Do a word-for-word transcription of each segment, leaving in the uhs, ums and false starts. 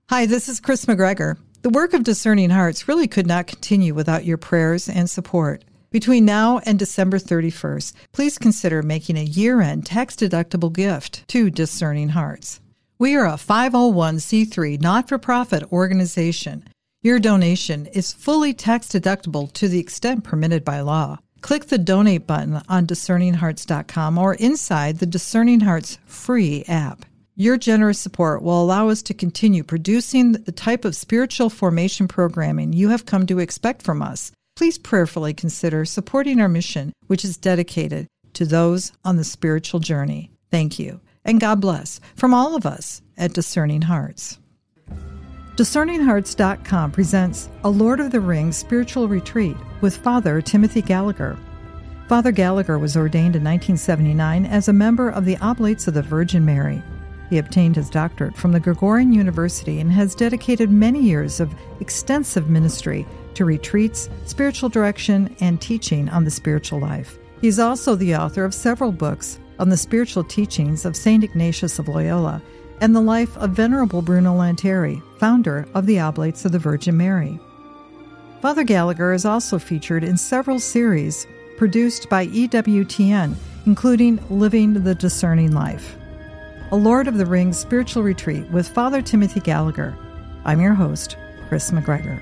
Hi, this is Chris McGregor. The work of Discerning Hearts really could not continue without your prayers and support. Between now and December thirty-first, please consider making a year-end tax-deductible gift to Discerning Hearts. We are a five oh one c three not-for-profit organization. Your donation is fully tax-deductible to the extent permitted by law. Click the donate button on discerning hearts dot com or inside the Discerning Hearts free app. Your generous support will allow us to continue producing the type of spiritual formation programming you have come to expect from us. Please prayerfully consider supporting our mission, which is dedicated to those on the spiritual journey. Thank you, and God bless from all of us at Discerning Hearts. discerning hearts dot com presents a Lord of the Rings spiritual retreat with Father Timothy Gallagher. Father Gallagher was ordained in nineteen seventy-nine as a member of the Oblates of the Virgin Mary. He obtained his doctorate from the Gregorian University and has dedicated many years of extensive ministry to retreats, spiritual direction, and teaching on the spiritual life. He's also the author of several books on the spiritual teachings of Saint Ignatius of Loyola and the life of Venerable Bruno Lanteri, founder of the Oblates of the Virgin Mary. Father Gallagher is also featured in several series produced by E W T N, including Living the Discerning Life. A Lord of the Rings spiritual retreat with Father Timothy Gallagher. I'm your host, Chris McGregor.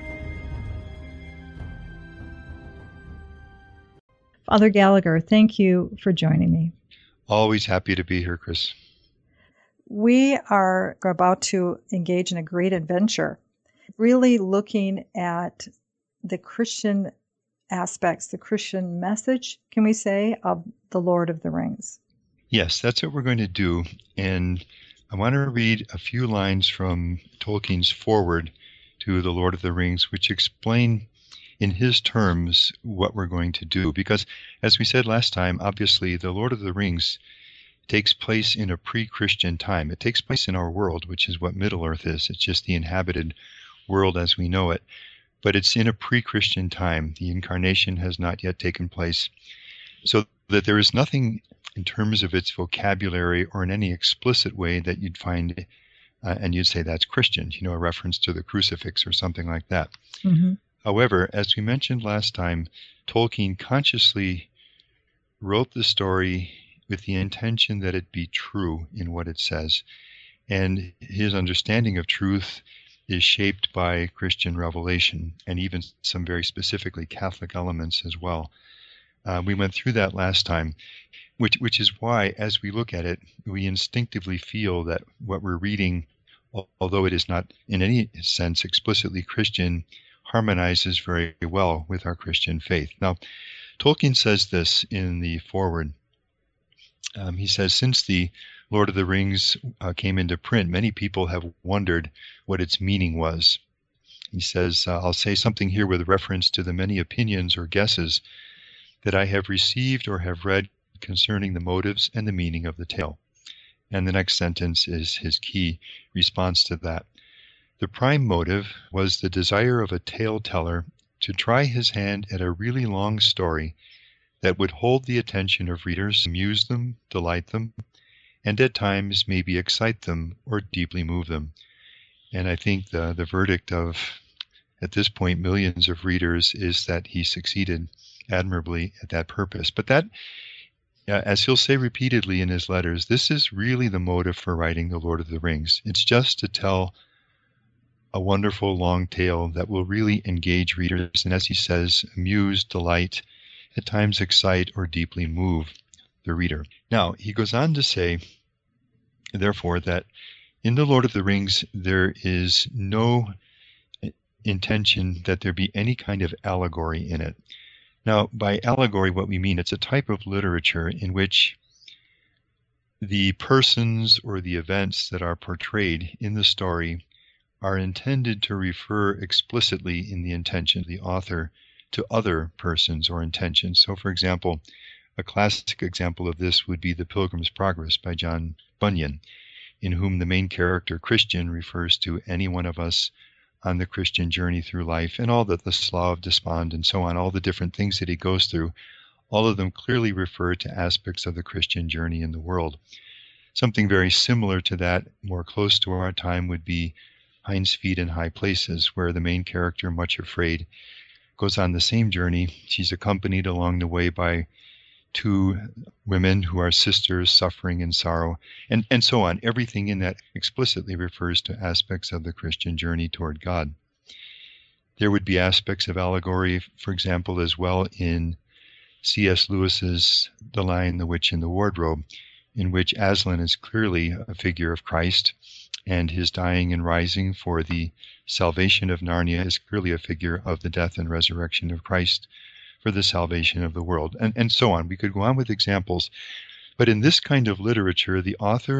Father Gallagher, thank you for joining me. Always happy to be here, Chris. We are about to engage in a great adventure, really looking at the Christian aspects, the Christian message, can we say, of the Lord of the Rings. Yes, that's what we're going to do. And I want to read a few lines from Tolkien's foreword to The Lord of the Rings, which explain in his terms what we're going to do. Because, as we said last time, obviously, The Lord of the Rings takes place in a pre-Christian time. It takes place in our world, which is what Middle-earth is. It's just the inhabited world as we know it. But it's in a pre-Christian time. The incarnation has not yet taken place. So that there is nothing in terms of its vocabulary or in any explicit way that you'd find, uh, and you'd say that's Christian, you know, a reference to the crucifix or something like that. Mm-hmm. However, as we mentioned last time, Tolkien consciously wrote the story with the intention that it be true in what it says. And his understanding of truth is shaped by Christian revelation and even some very specifically Catholic elements as well. Uh, we went through that last time, which which is why, as we look at it, we instinctively feel that what we're reading, although it is not in any sense explicitly Christian, harmonizes very well with our Christian faith. Now, Tolkien says this in the foreword. Um, he says, since the Lord of the Rings uh, came into print, many people have wondered what its meaning was. He says, uh, I'll say something here with reference to the many opinions or guesses that I have received or have read concerning the motives and the meaning of the tale. And the next sentence is his key response to that. The prime motive was the desire of a tale teller to try his hand at a really long story that would hold the attention of readers, amuse them, delight them, and at times maybe excite them or deeply move them. And I think the, the verdict of, at this point, millions of readers is that he succeeded admirably at that purpose. But that, uh, as he'll say repeatedly in his letters, this is really the motive for writing The Lord of the Rings. It's just to tell a wonderful long tale that will really engage readers and, as he says, amuse, delight, at times excite, or deeply move the reader. Now, he goes on to say, therefore, that in The Lord of the Rings there is no intention that there be any kind of allegory in it. Now, by allegory, what we mean, it's a type of literature in which the persons or the events that are portrayed in the story are intended to refer explicitly in the intention of the author to other persons or intentions. So, for example, a classic example of this would be The Pilgrim's Progress by John Bunyan, in whom the main character, Christian, refers to any one of us on the Christian journey through life, and all that the Slough of Despond and so on, all the different things that he goes through, all of them clearly refer to aspects of the Christian journey in the world. Something very similar to that, more close to our time, would be Hinds feet in high places, where the main character, much afraid, goes on the same journey. She's accompanied along the way by two women who are sisters suffering in sorrow, and, and so on. Everything in that explicitly refers to aspects of the Christian journey toward God. There would be aspects of allegory, for example, as well in C S Lewis's The Lion, the Witch, and the Wardrobe, in which Aslan is clearly a figure of Christ, and his dying and rising for the salvation of Narnia is clearly a figure of the death and resurrection of Christ for the salvation of the world, and, and so on. We could go on with examples. But in this kind of literature, the author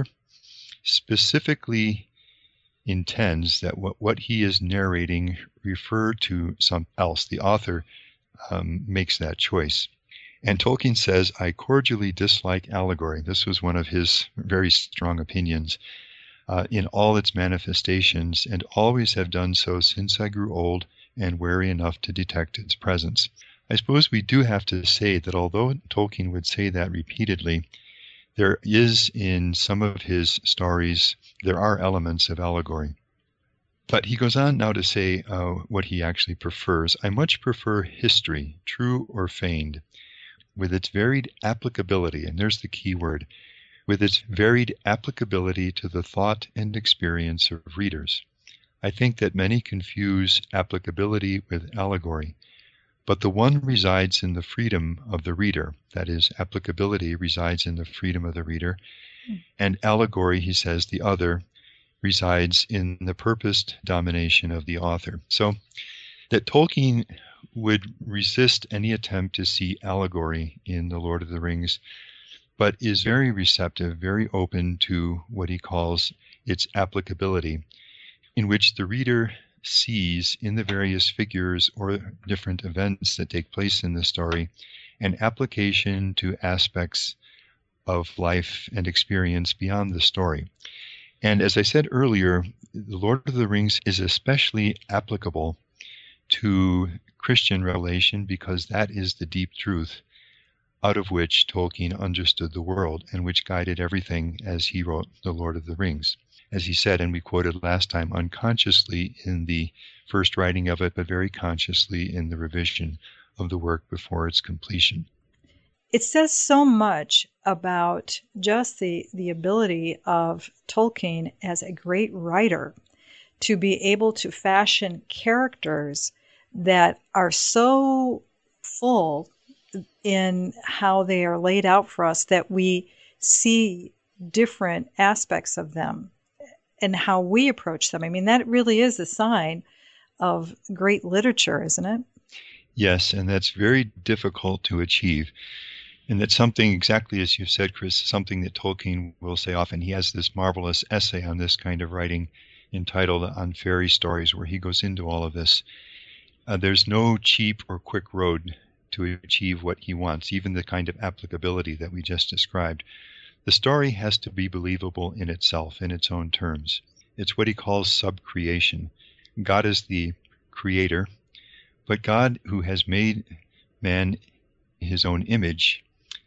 specifically intends that what, what he is narrating refer to something else. The author um, makes that choice. And Tolkien says, I cordially dislike allegory. This was one of his very strong opinions uh, in all its manifestations, and always have done so since I grew old and wary enough to detect its presence. I suppose we do have to say that although Tolkien would say that repeatedly, there is in some of his stories, there are elements of allegory. But he goes on now to say uh, what he actually prefers. I much prefer history, true or feigned, with its varied applicability, and there's the key word, with its varied applicability to the thought and experience of readers. I think that many confuse applicability with allegory, but the one resides in the freedom of the reader. That is, applicability resides in the freedom of the reader, mm. and allegory, he says, the other, resides in the purposed domination of the author. So that Tolkien would resist any attempt to see allegory in The Lord of the Rings, but is very receptive, very open to what he calls its applicability, in which the reader sees in the various figures or different events that take place in the story an application to aspects of life and experience beyond the story. And as I said earlier, The Lord of the Rings is especially applicable to Christian revelation because that is the deep truth out of which Tolkien understood the world and which guided everything as he wrote The Lord of the Rings. As he said, and we quoted last time, unconsciously in the first writing of it, but very consciously in the revision of the work before its completion. It says so much about just the, the ability of Tolkien as a great writer to be able to fashion characters that are so full in how they are laid out for us that we see different aspects of them and how we approach them. I mean, that really is a sign of great literature, isn't it? Yes, and that's very difficult to achieve. And that's something, exactly as you said, Chris, something that Tolkien will say often. He has this marvelous essay on this kind of writing entitled On Fairy Stories, where he goes into all of this. Uh, there's no cheap or quick road to achieve what he wants, even the kind of applicability that we just described. The story has to be believable in itself, in its own terms. It's what he calls subcreation. God is the creator, but God, who has made man his own image,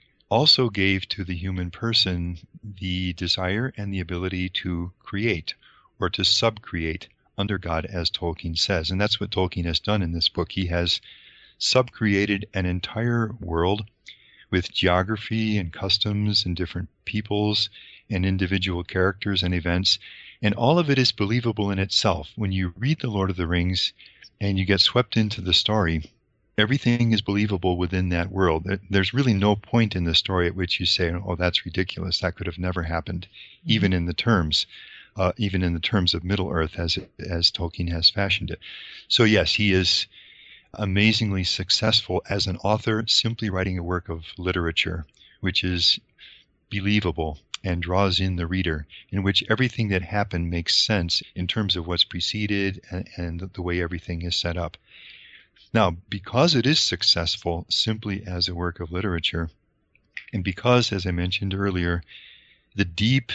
also gave to the human person the desire and the ability to create or to subcreate under God, as Tolkien says. And that's what Tolkien has done in this book. He has subcreated an entire world with geography and customs and different peoples and individual characters and events. And all of it is believable in itself. When you read The Lord of the Rings and you get swept into the story, everything is believable within that world. There's really no point in the story at which you say, oh, that's ridiculous. That could have never happened, mm-hmm. even in the terms, uh, even in the terms of Middle-earth as, as Tolkien has fashioned it. So yes, he is amazingly successful as an author, simply writing a work of literature, which is believable and draws in the reader, in which everything that happened makes sense in terms of what's preceded and, and the way everything is set up. Now, because it is successful simply as a work of literature, and because, as I mentioned earlier, the deep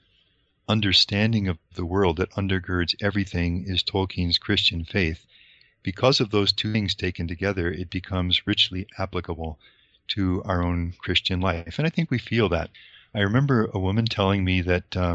understanding of the world that undergirds everything is Tolkien's Christian faith, because of those two things taken together, it becomes richly applicable to our own Christian life. And I think we feel that. I remember a woman telling me that um,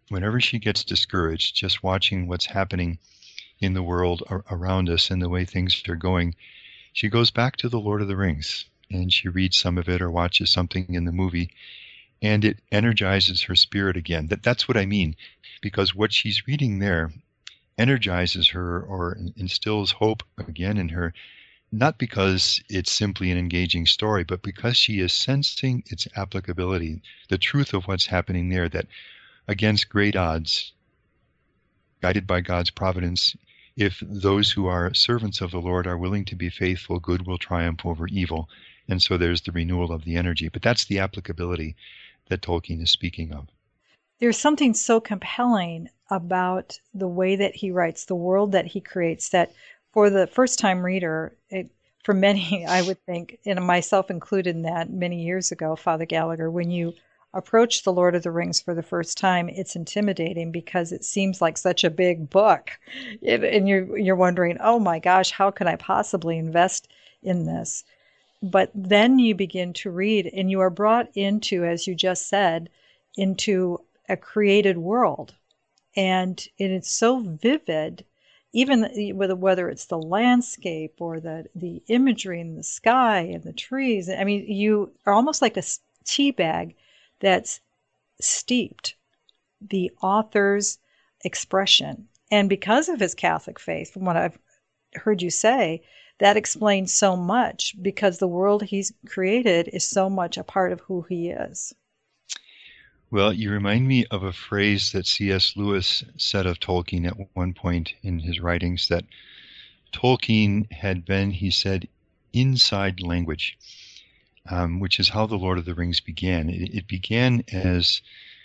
whenever she gets discouraged, just watching what's happening in the world around us and the way things are going, she goes back to the Lord of the Rings and she reads some of it or watches something in the movie, and it energizes her spirit again. That that's what I mean, because what she's reading there energizes her or instills hope again in her, not because it's simply an engaging story, but because she is sensing its applicability, the truth of what's happening there, that against great odds, guided by God's providence, if those who are servants of the Lord are willing to be faithful, good will triumph over evil. And so there's the renewal of the energy. But that's the applicability that Tolkien is speaking of. There's something so compelling about the way that he writes, the world that he creates, that for the first-time reader, it, for many, I would think, and myself included in that many years ago, Father Gallagher, when you approach The Lord of the Rings for the first time, it's intimidating because it seems like such a big book. It, and you're, you're wondering, oh my gosh, how can I possibly invest in this? But then you begin to read and you are brought into, as you just said, into a created world. And it is so vivid, even whether it's the landscape or the, the imagery in the sky and the trees. I mean, you are almost like a tea bag that's steeped the author's expression. And because of his Catholic faith, from what I've heard you say, that explains so much, because the world he's created is so much a part of who he is. Well, you remind me of a phrase that C S Lewis said of Tolkien at one point in his writings, that Tolkien had been, he said, inside language. Um, which is how The Lord of the Rings began. It, it began as,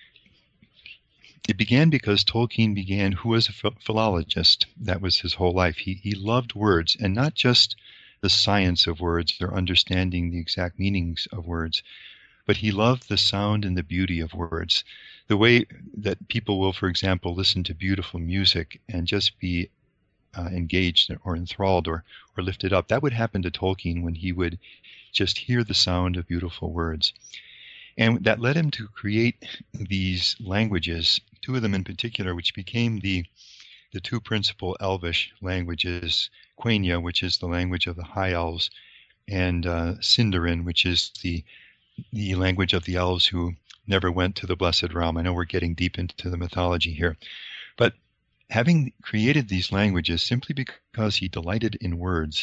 it began because Tolkien began, who was a philologist. That was his whole life. He, he loved words, and not just the science of words or understanding the exact meanings of words, but he loved the sound and the beauty of words. The way that people will, for example, listen to beautiful music and just be uh, engaged or enthralled or, or lifted up. That would happen to Tolkien when he would just hear the sound of beautiful words. And that led him to create these languages, two of them in particular, which became the the two principal Elvish languages, Quenya, which is the language of the High Elves, and uh, Sindarin, which is the the language of the elves who never went to the Blessed Realm. I know we're getting deep into the mythology here. But having created these languages simply because he delighted in words,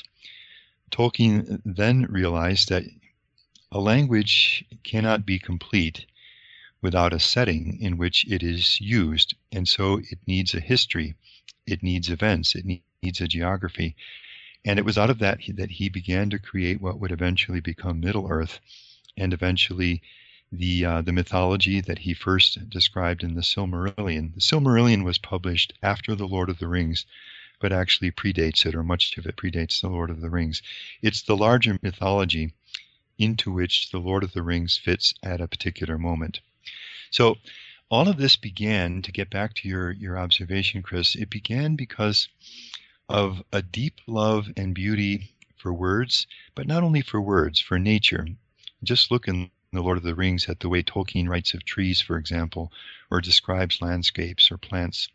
Tolkien then realized that a language cannot be complete without a setting in which it is used. And so it needs a history, it needs events, it needs a geography. And it was out of that that he began to create what would eventually become Middle-earth, and eventually the uh, the mythology that he first described in the Silmarillion. The Silmarillion was published after The Lord of the Rings, but actually predates it, or much of it predates The Lord of the Rings. It's the larger mythology into which The Lord of the Rings fits at a particular moment. So all of this began, to get back to your, your observation, Chris, it began because of a deep love and beauty for words, but not only for words, for nature. Just look in The Lord of the Rings at the way Tolkien writes of trees, for example, or describes landscapes or plants.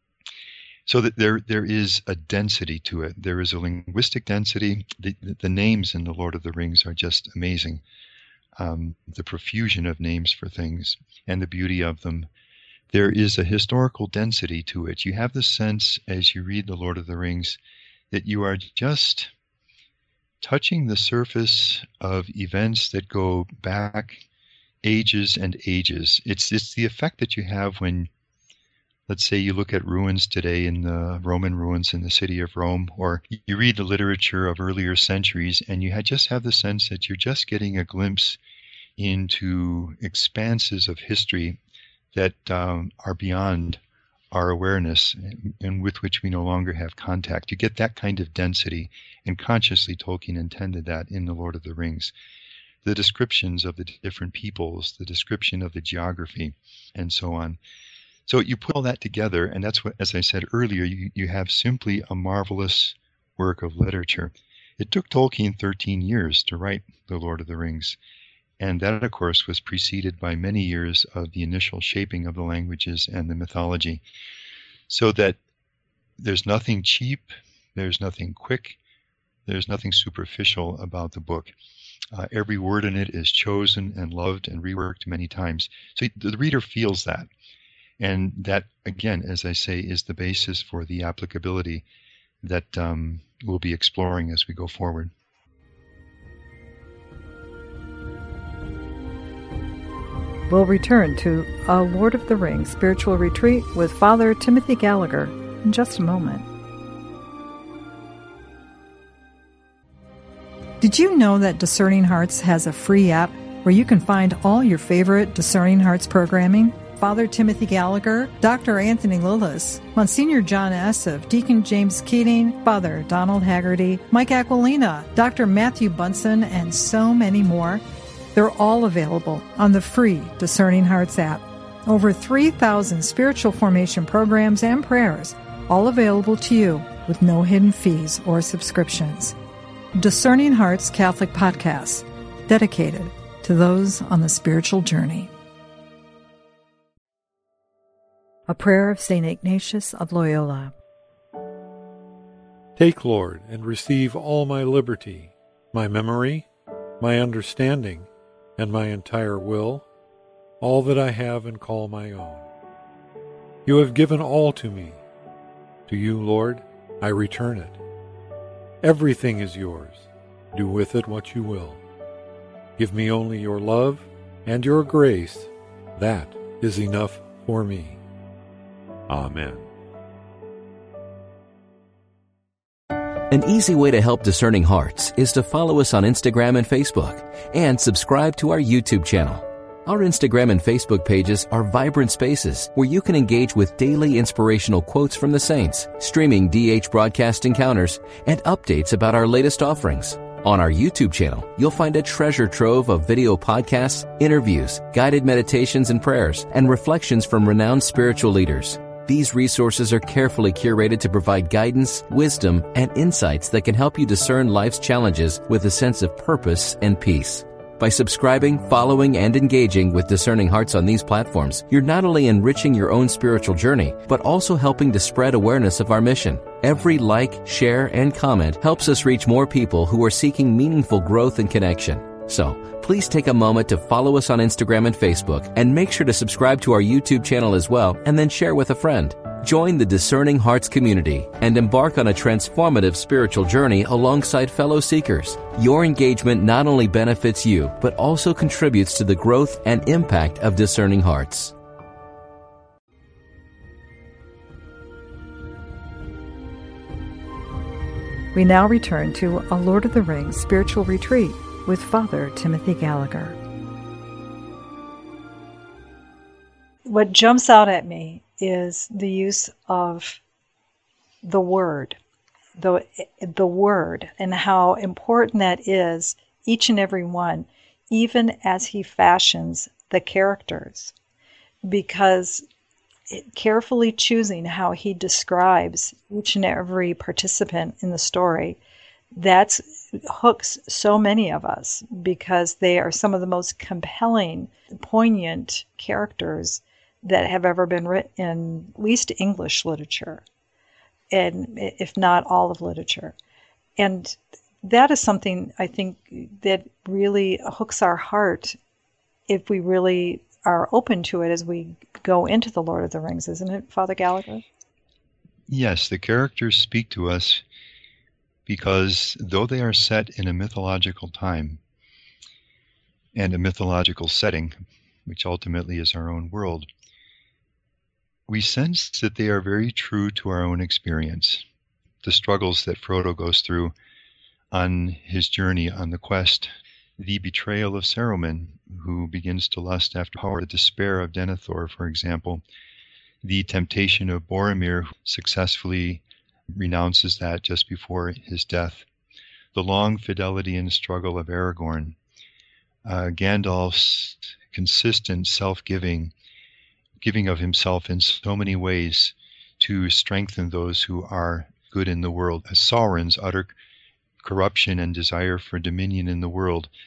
So that there there is a density to it. There is a linguistic density. The, the names in The Lord of the Rings are just amazing. Um, the profusion of names for things and the beauty of them. There is a historical density to it. You have the sense, as you read The Lord of the Rings, that you are just touching the surface of events that go back ages and ages. It's it's the effect that you have when, let's say, you look at ruins today, in the Roman ruins in the city of Rome, or you read the literature of earlier centuries, and you just have the sense that you're just getting a glimpse into expanses of history that um, are beyond our awareness and with which we no longer have contact. You get that kind of density, and consciously Tolkien intended that in The Lord of the Rings. The descriptions of the different peoples, the description of the geography, and so on. So you put all that together, and that's what, as I said earlier, you, you have simply a marvelous work of literature. It took Tolkien thirteen years to write The Lord of the Rings, And that, of course, was preceded by many years of the initial shaping of the languages and the mythology. So that there's nothing cheap, there's nothing quick, there's nothing superficial about the book. Uh, every word in it is chosen and loved and reworked many times. So the reader feels that. And that, again, as I say, is the basis for the applicability that um, we'll be exploring as we go forward. We'll return to A Lord of the Rings Spiritual Retreat with Father Timothy Gallagher in just a moment. Did you know that Discerning Hearts has a free app where you can find all your favorite Discerning Hearts programming? Father Timothy Gallagher, Doctor Anthony Lillis, Monsignor John Esseff, Deacon James Keating, Father Donald Haggerty, Mike Aquilina, Doctor Matthew Bunson, and so many more. They're all available on the free Discerning Hearts app. Over three thousand spiritual formation programs and prayers, all available to you with no hidden fees or subscriptions. Discerning Hearts Catholic Podcast, dedicated to those on the spiritual journey. A prayer of Saint Ignatius of Loyola. Take, Lord, and receive all my liberty, my memory, my understanding, and my entire will, all that I have and call my own. You have given all to me. To you, Lord, I return it. Everything is yours. Do with it what you will. Give me only your love and your grace. That is enough for me. Amen. An easy way to help Discerning Hearts is to follow us on Instagram and Facebook and subscribe to our YouTube channel. Our Instagram and Facebook pages are vibrant spaces where you can engage with daily inspirational quotes from the saints, streaming D H broadcast encounters, and updates about our latest offerings. On our YouTube channel, you'll find a treasure trove of video podcasts, interviews, guided meditations and prayers, and reflections from renowned spiritual leaders. These resources are carefully curated to provide guidance, wisdom, and insights that can help you discern life's challenges with a sense of purpose and peace. By subscribing, following, and engaging with Discerning Hearts on these platforms, you're not only enriching your own spiritual journey, but also helping to spread awareness of our mission. Every like, share, and comment helps us reach more people who are seeking meaningful growth and connection. So, please take a moment to follow us on Instagram and Facebook, and make sure to subscribe to our YouTube channel as well, and then share with a friend. Join the Discerning Hearts community and embark on a transformative spiritual journey alongside fellow seekers. Your engagement not only benefits you, but also contributes to the growth and impact of Discerning Hearts. We now return to A Lord of the Rings Spiritual Retreat with Father Timothy Gallagher. What jumps out at me is the use of the word, the the word, and how important that is, each and every one, even as he fashions the characters, because carefully choosing how he describes each and every participant in the story, that's hooks so many of us, because they are some of the most compelling, poignant characters that have ever been written in at least English literature, and if not all of literature. And that is something I think that really hooks our heart if we really are open to it as we go into the Lord of the Rings, isn't it, Father Gallagher? Yes, the characters speak to us because though they are set in a mythological time and a mythological setting, which ultimately is our own world, we sense that they are very true to our own experience. The struggles that Frodo goes through on his journey on the quest, the betrayal of Saruman, who begins to lust after power, the despair of Denethor, for example, the temptation of Boromir, who successfully renounces that just before his death, the long fidelity and struggle of Aragorn, uh, Gandalf's consistent self-giving, giving of himself in so many ways to strengthen those who are good in the world, as Sauron's utter corruption and desire for dominion in the world,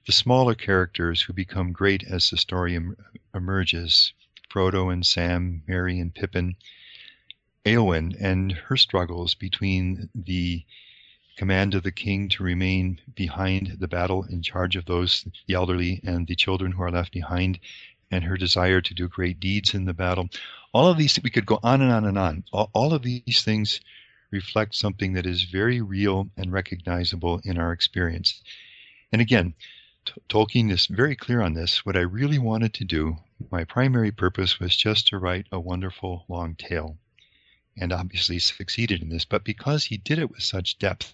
the smaller characters who become great as the story em- emerges. Frodo and Sam, Merry and Pippin, Éowyn and her struggles between the command of the king to remain behind the battle in charge of those, the elderly and the children who are left behind, and her desire to do great deeds in the battle. All of these, we could go on and on and on. All, all of these things reflect something that is very real and recognizable in our experience. And again, T- Tolkien is very clear on this. What I really wanted to do, my primary purpose was just to write a wonderful long tale, and obviously succeeded in this. But because he did it with such depth,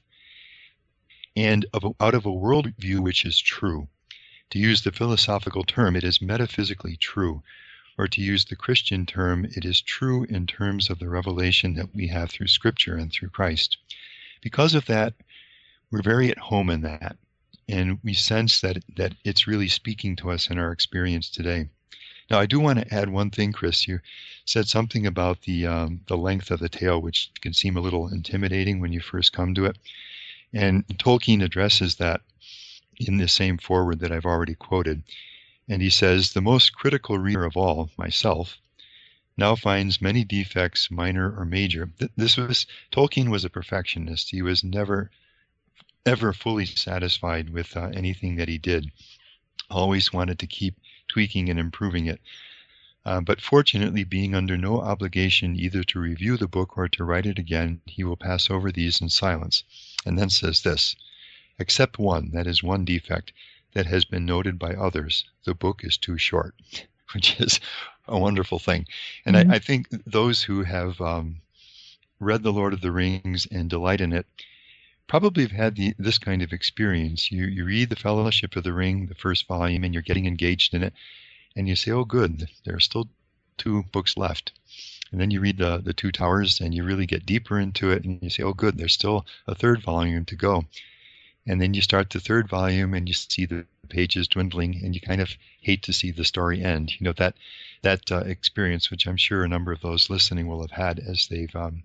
and of a, out of a worldview which is true, to use the philosophical term, it is metaphysically true, or to use the Christian term, it is true in terms of the revelation that we have through Scripture and through Christ. Because of that, we're very at home in that, and we sense that that it's really speaking to us in our experience today. Now, I do want to add one thing, Chris. You said something about the um, the length of the tale, which can seem a little intimidating when you first come to it. And Tolkien addresses that in the same foreword that I've already quoted. And he says, the most critical reader of all, myself, now finds many defects, minor or major. This was, Tolkien was a perfectionist. He was never, ever fully satisfied with uh, anything that he did. Always wanted to keep tweaking and improving it. Uh, but fortunately, being under no obligation either to review the book or to write it again, he will pass over these in silence. And then says this, except one, that is one defect, that has been noted by others, the book is too short, which is a wonderful thing. And mm-hmm. I, I think those who have um, read The Lord of the Rings and delight in it probably have had the, this kind of experience. You, you read The Fellowship of the Ring, the first volume, and you're getting engaged in it, and you say, oh, good, there are still two books left. And then you read the, the Two Towers, and you really get deeper into it, and you say, oh, good, there's still a third volume to go. And then you start the third volume, and you see the pages dwindling, and you kind of hate to see the story end. You know, that that uh, experience, which I'm sure a number of those listening will have had as they've um,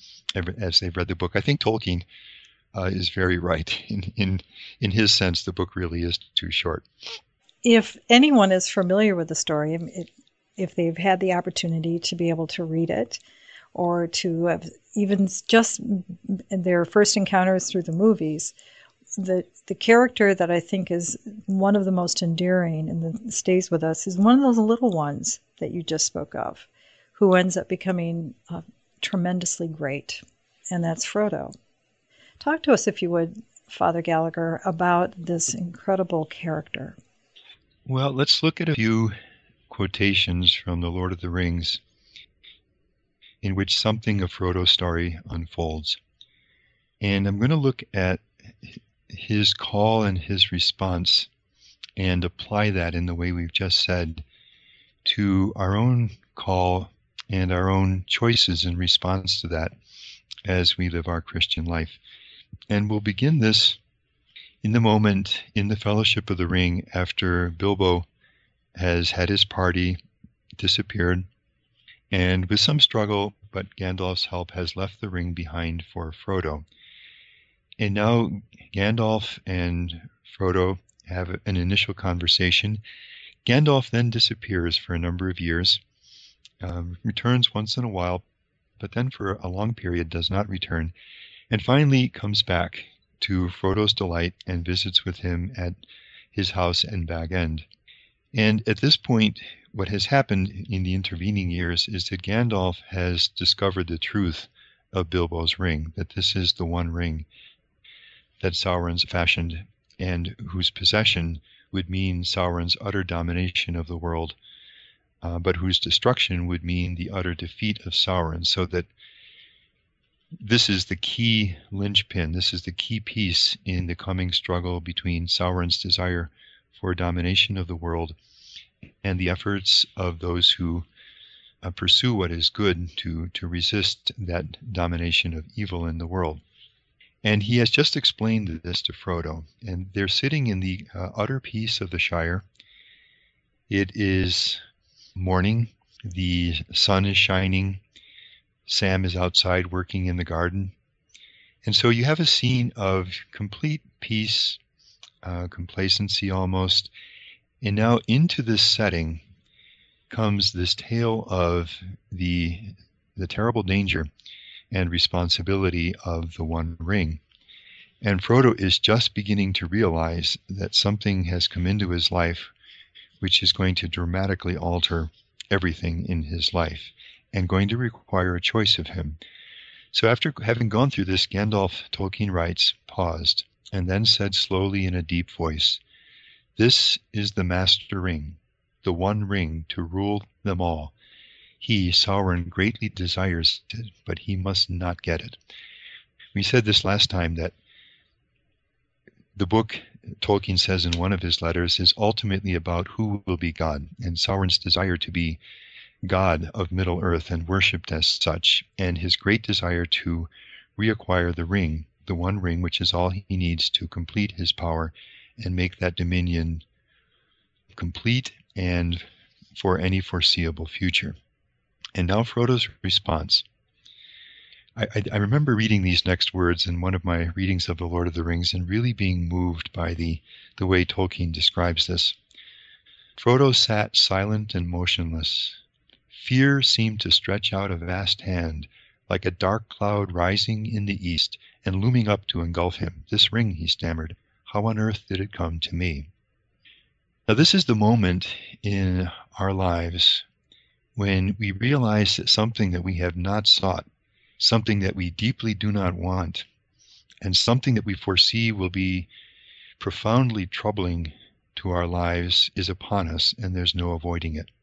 as they've read the book. I think Tolkien uh, is very right. In, in, in his sense, the book really is too short. If anyone is familiar with the story, it, if they've had the opportunity to be able to read it, or to have even just their first encounters through the movies, the the character that I think is one of the most endearing and that stays with us is one of those little ones that you just spoke of, who ends up becoming uh, tremendously great, and that's Frodo. Talk to us, if you would, Father Gallagher, about this incredible character. Well, let's look at a few quotations from The Lord of the Rings in which something of Frodo's story unfolds. And I'm going to look at his call and his response and apply that in the way we've just said to our own call and our own choices in response to that as we live our Christian life. And we'll begin this in the moment in the Fellowship of the Ring after Bilbo has had his party, disappeared, and with some struggle, but Gandalf's help, has left the ring behind for Frodo. And now Gandalf and Frodo have an initial conversation. Gandalf then disappears for a number of years, um, returns once in a while, but then for a long period does not return, and finally comes back to Frodo's delight and visits with him at his house in Bag End. And at this point, what has happened in the intervening years is that Gandalf has discovered the truth of Bilbo's ring, that this is the one ring that Sauron's fashioned and whose possession would mean Sauron's utter domination of the world, uh, but whose destruction would mean the utter defeat of Sauron, so that this is the key linchpin, this is the key piece in the coming struggle between Sauron's desire for domination of the world and the efforts of those who uh, pursue what is good to, to resist that domination of evil in the world. And he has just explained this to Frodo, and they're sitting in the uh, utter peace of the Shire. It is morning, the sun is shining, Sam is outside working in the garden. And so you have a scene of complete peace, uh, complacency almost. And now into this setting comes this tale of the the terrible danger and responsibility of the One Ring. And Frodo is just beginning to realize that something has come into his life which is going to dramatically alter everything in his life and going to require a choice of him. So after having gone through this, Gandalf, Tolkien writes, paused, and then said slowly in a deep voice, "This is the Master Ring, the One Ring to rule them all. He, Sauron, greatly desires it, but he must not get it." We said this last time, that the book, Tolkien says in one of his letters, is ultimately about who will be God, and Sauron's desire to be God of Middle-earth and worshipped as such, and his great desire to reacquire the ring, the One Ring, which is all he needs to complete his power and make that dominion complete and for any foreseeable future. And now Frodo's response. I, I, I remember reading these next words in one of my readings of The Lord of the Rings and really being moved by the, the way Tolkien describes this. Frodo sat silent and motionless. Fear seemed to stretch out a vast hand, like a dark cloud rising in the east and looming up to engulf him. "This ring," he stammered, "how on earth did it come to me?" Now this is the moment in our lives when we realize that something that we have not sought, something that we deeply do not want, and something that we foresee will be profoundly troubling to our lives is upon us, and there's no avoiding it.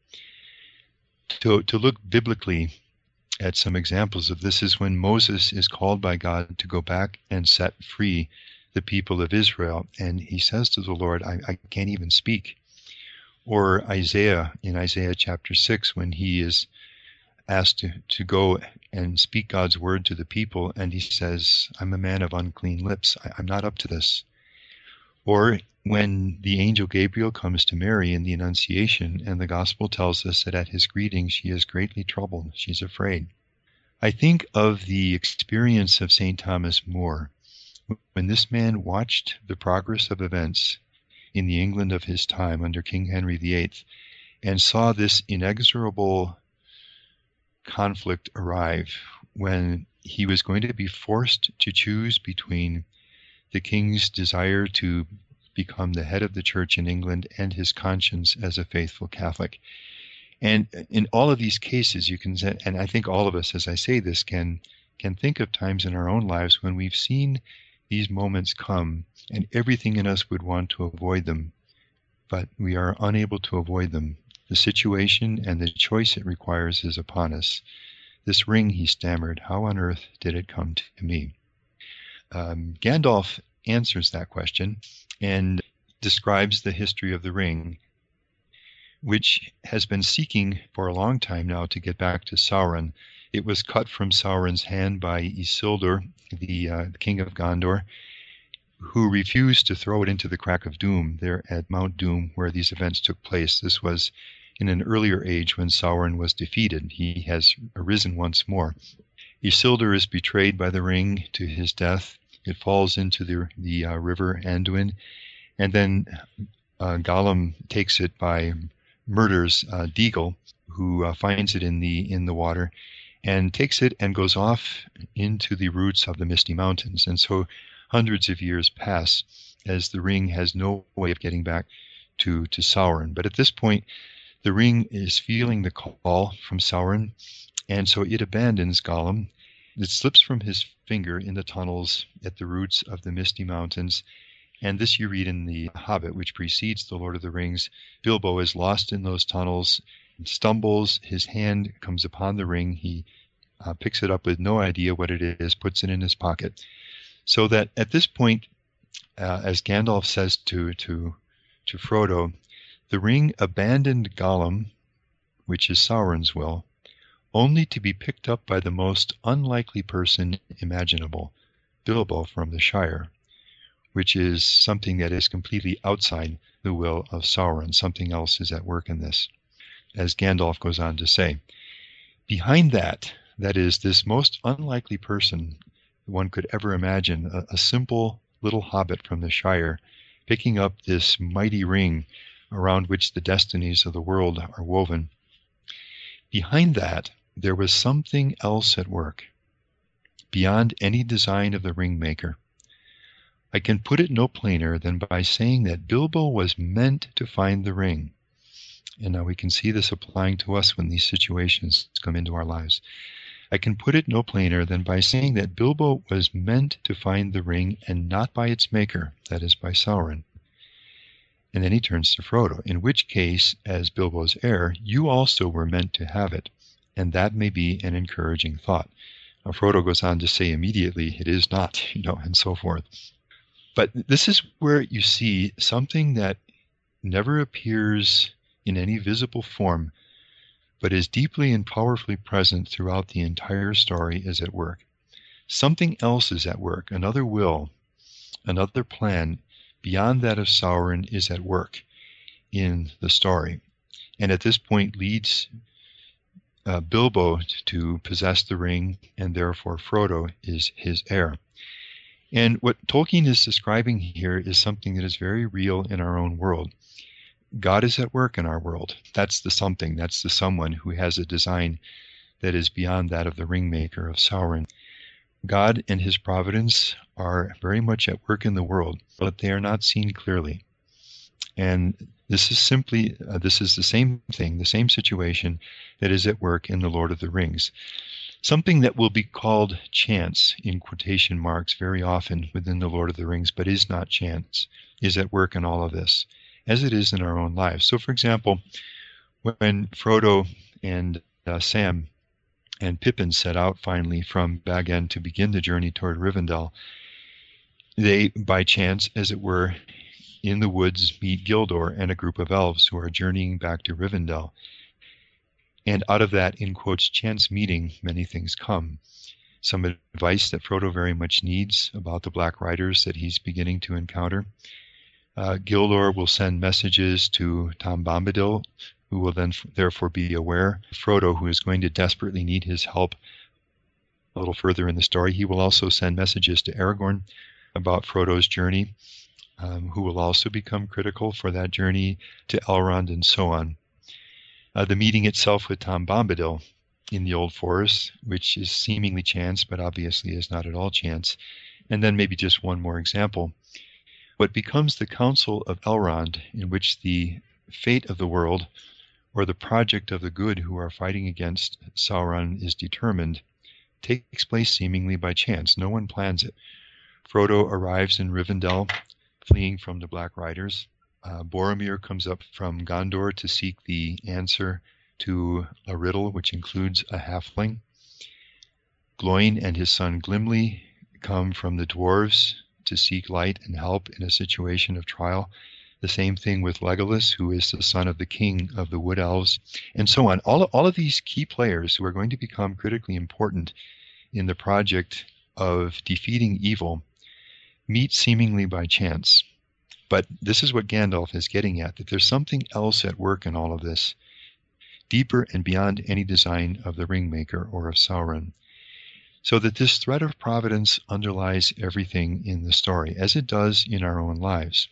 To, to look biblically at some examples of this is when Moses is called by God to go back and set free the people of Israel, and he says to the Lord, I, I can't even speak. Or Isaiah, in Isaiah chapter six, when he is asked to, to go and speak God's word to the people, and he says, I'm a man of unclean lips, I, I'm not up to this. Or when the angel Gabriel comes to Mary in the Annunciation, and the gospel tells us that at his greeting she is greatly troubled, she's afraid. I think of the experience of Saint Thomas More, when this man watched the progress of events in the England of his time under King Henry the Eighth, and saw this inexorable conflict arrive when he was going to be forced to choose between the king's desire to become the head of the church in England and his conscience as a faithful Catholic. And in all of these cases, you can, and I think all of us, as I say this, can can think of times in our own lives when we've seen these moments come, and everything in us would want to avoid them, but we are unable to avoid them. The situation and the choice it requires is upon us. This ring, he stammered, how on earth did it come to me? Um, Gandalf answers that question and describes the history of the ring, which has been seeking for a long time now to get back to Sauron. It was cut from Sauron's hand by Isildur, the uh, king of Gondor, who refused to throw it into the crack of Doom there at Mount Doom, where these events took place. This was in an earlier age when Sauron was defeated. He has arisen once more. Isildur is betrayed by the ring to his death. It falls into the, the uh, river Anduin, and then uh, Gollum takes it by murders uh, Deagol, who uh, finds it in the in the water, and takes it and goes off into the roots of the Misty Mountains. And so hundreds of years pass as the ring has no way of getting back to, to Sauron. But at this point, the ring is feeling the call from Sauron, and so it abandons Gollum. It slips from his finger in the tunnels at the roots of the Misty Mountains. And this you read in The Hobbit, which precedes The Lord of the Rings. Bilbo is lost in those tunnels, stumbles, his hand comes upon the ring. He uh, picks it up with no idea what it is, puts it in his pocket. So that at this point, uh, as Gandalf says to, to, to Frodo, the ring abandoned Gollum, which is Sauron's will, only to be picked up by the most unlikely person imaginable, Bilbo from the Shire, which is something that is completely outside the will of Sauron. Something else is at work in this, as Gandalf goes on to say. Behind that, that is, this most unlikely person one could ever imagine, a, a simple little hobbit from the Shire, picking up this mighty ring around which the destinies of the world are woven. Behind that, there was something else at work, beyond any design of the ring maker. I can put it no plainer than by saying that Bilbo was meant to find the ring. And now we can see this applying to us when these situations come into our lives. I can put it no plainer than by saying that Bilbo was meant to find the ring and not by its maker, that is, by Sauron. And then he turns to Frodo, in which case, as Bilbo's heir, you also were meant to have it, and that may be an encouraging thought. Now, Frodo goes on to say immediately, it is not, you know, and so forth. But this is where you see something that never appears in any visible form, but is deeply and powerfully present throughout the entire story is at work. Something else is at work, another will, another plan beyond that of Sauron is at work in the story. And at this point leads uh, Bilbo to possess the ring, and therefore Frodo is his heir. And what Tolkien is describing here is something that is very real in our own world. God is at work in our world. That's the something, that's the someone who has a design that is beyond that of the ring maker of Sauron. God and his providence are very much at work in the world, but they are not seen clearly. And this is simply, uh, this is the same thing, the same situation that is at work in The Lord of the Rings. Something that will be called chance, in quotation marks, very often within The Lord of the Rings, but is not chance, is at work in all of this, as it is in our own lives. So, for example, when Frodo and uh, Sam and Pippin set out finally from Bag End to begin the journey toward Rivendell, they, by chance, as it were, in the woods meet Gildor and a group of elves who are journeying back to Rivendell. And out of that, in quotes, chance meeting, many things come. Some advice that Frodo very much needs about the Black Riders that he's beginning to encounter. Uh, Gildor will send messages to Tom Bombadil, who will then f- therefore be aware. Frodo, who is going to desperately need his help a little further in the story, he will also send messages to Aragorn about Frodo's journey, um, who will also become critical for that journey, to Elrond, and so on. Uh, the meeting itself with Tom Bombadil in the Old Forest, which is seemingly chance, but obviously is not at all chance. And then maybe just one more example. What becomes the Council of Elrond, in which the fate of the world, or the project of the good who are fighting against Sauron is determined, takes place seemingly by chance. No one plans it. Frodo arrives in Rivendell, fleeing from the Black Riders. Uh, Boromir comes up from Gondor to seek the answer to a riddle which includes a halfling. Gloin and his son Gimli come from the dwarves to seek light and help in a situation of trial. The same thing with Legolas, who is the son of the king of the Wood Elves, and so on. All, all of these key players who are going to become critically important in the project of defeating evil meet seemingly by chance. But this is what Gandalf is getting at, that there's something else at work in all of this, deeper and beyond any design of the Ringmaker or of Sauron. So that this thread of providence underlies everything in the story, as it does in our own lives,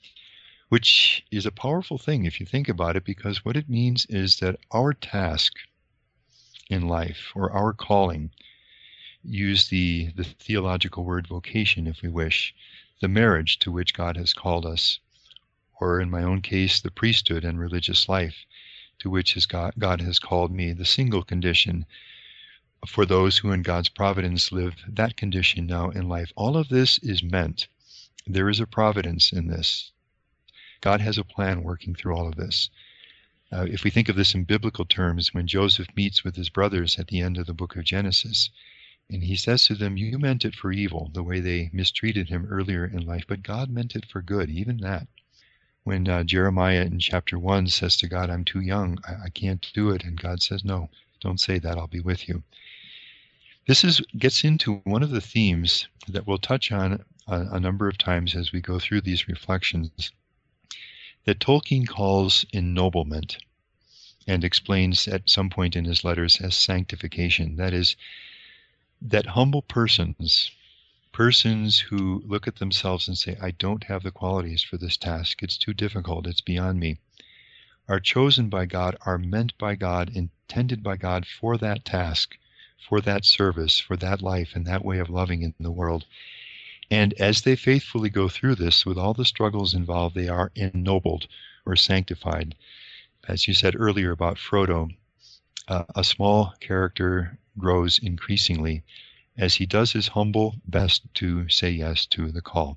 which is a powerful thing if you think about it, because what it means is that our task in life, or our calling, use the, the theological word vocation if we wish, the marriage to which God has called us, or in my own case, the priesthood and religious life to which his God, God has called me, the single condition for those who in God's providence live that condition now in life. All of this is meant. There is a providence in this. God has a plan working through all of this. Uh, if we think of this in biblical terms, when Joseph meets with his brothers at the end of the book of Genesis, and he says to them, you meant it for evil, the way they mistreated him earlier in life, but God meant it for good, even that. When uh, Jeremiah in chapter one says to God, I'm too young, I, I can't do it, and God says, no, don't say that, I'll be with you. This is gets into one of the themes that we'll touch on a, a number of times as we go through these reflections, that Tolkien calls ennoblement, and explains at some point in his letters as sanctification. That is, that humble persons persons who look at themselves and say, I don't have the qualities for this task, it's too difficult, it's beyond me, are chosen by God, are meant by God, intended by God for that task, for that service, for that life, and that way of loving in the world. And as they faithfully go through this, with all the struggles involved, they are ennobled or sanctified. As you said earlier about Frodo, uh, a small character grows increasingly as he does his humble best to say yes to the call.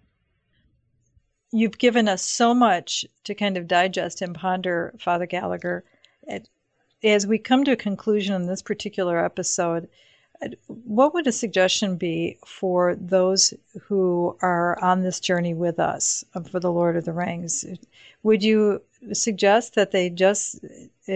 You've given us so much to kind of digest and ponder, Father Gallagher. As we come to a conclusion in this particular episode, what would a suggestion be for those who are on this journey with us for the Lord of the Rings? Would you suggest that they just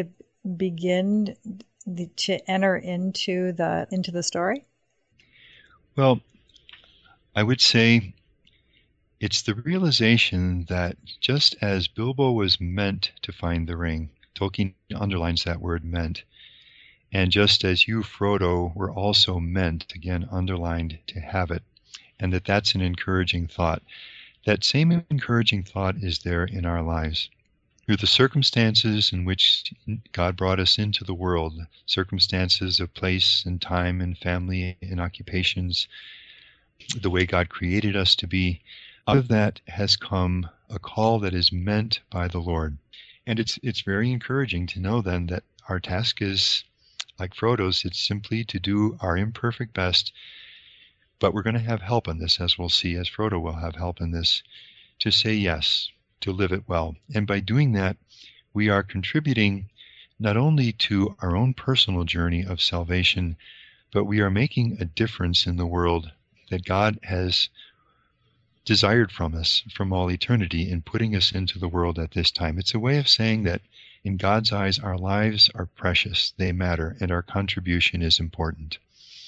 begin to enter into the into the story? Well, I would say it's the realization that just as Bilbo was meant to find the ring, Tolkien underlines that word meant, and just as you, Frodo, were also meant, again underlined, to have it, and that that's an encouraging thought. That same encouraging thought is there in our lives. Through the circumstances in which God brought us into the world, circumstances of place and time and family and occupations, the way God created us to be, out of that has come a call that is meant by the Lord. And it's it's very encouraging to know then that our task is, like Frodo's, it's simply to do our imperfect best, but we're going to have help in this, as we'll see, as Frodo will have help in this, to say yes, to live it well. And by doing that, we are contributing not only to our own personal journey of salvation, but we are making a difference in the world that God has desired from us from all eternity in putting us into the world at this time. It's a way of saying that in God's eyes, our lives are precious, they matter, and our contribution is important.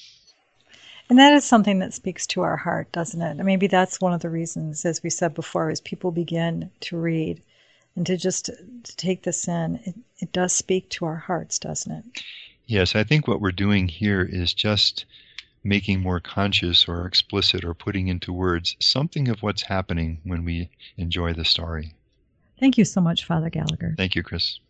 And that is something that speaks to our heart, doesn't it? And maybe that's one of the reasons, as we said before, as people begin to read and to just to take this in, it, it does speak to our hearts, doesn't it? Yes, I think what we're doing here is just making more conscious or explicit or putting into words something of what's happening when we enjoy the story. Thank you so much, Father Gallagher. Thank you, Chris.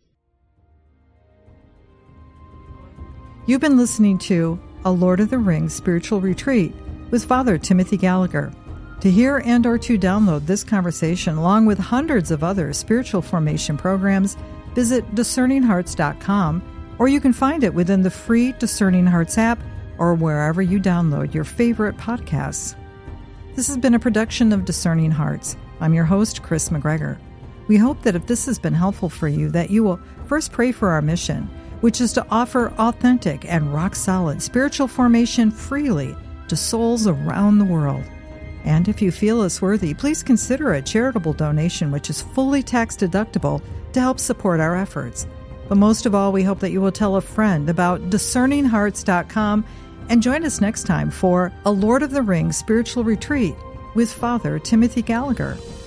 You've been listening to A Lord of the Rings Spiritual Retreat with Father Timothy Gallagher. To hear and or to download this conversation, along with hundreds of other spiritual formation programs, visit discerning hearts dot com, or you can find it within the free Discerning Hearts app or wherever you download your favorite podcasts. This has been a production of Discerning Hearts. I'm your host, Chris McGregor. We hope that if this has been helpful for you, that you will first pray for our mission, which is to offer authentic and rock-solid spiritual formation freely to souls around the world. And if you feel us worthy, please consider a charitable donation, which is fully tax-deductible, to help support our efforts. But most of all, we hope that you will tell a friend about discerning hearts dot com and join us next time for A Lord of the Rings Spiritual Retreat with Father Timothy Gallagher.